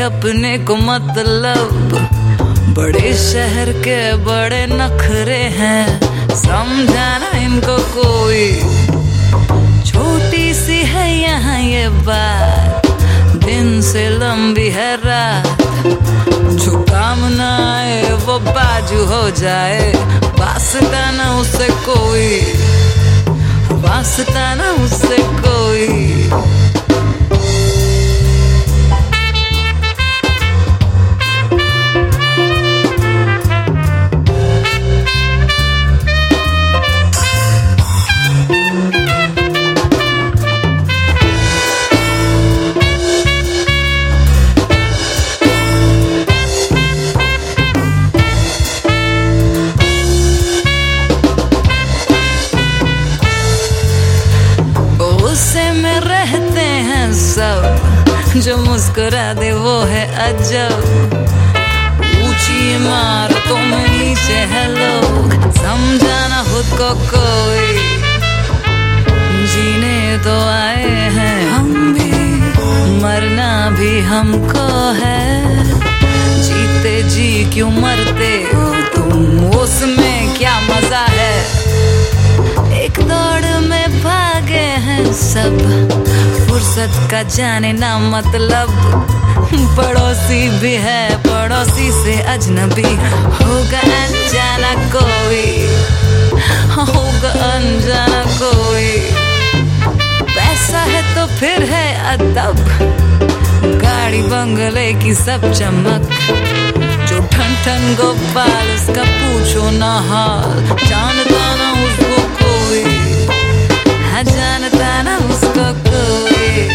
अपने को मतलब, बड़े शहर के बड़े नखरे हैं, समझाना इनको कोई। छोटी सी है यहाँ ये बात, दिन से लंबी है रात, जो काम ना आए वो बाजू हो जाए, वास्ता ना उससे कोई, वास्ता ना उससे कोई। में रहते हैं सब, जो मुस्कुरा दे वो है अजब। ऊंची इमारतों में नीचे है लोग, समझाना खुद को कोई। जीने तो आए हैं हम भी, मरना भी हमको है। जीते जी क्यों मरते हो तुम, उसमें क्या मजा है। एक दौड़ में भागे हैं सब, फुर्सत का जाने ना मतलब। पड़ोसी भी है पड़ोसी से अजनबी, होगा अनजाना कोई, होगा अनजाना कोई। पैसा है तो फिर है अदब, गाड़ी बंगले की सब चमक। जो ठन ठन गोपाल उसका पूछो ना हाल, जानता ना उसको कोई, जानता ना उसको कोई।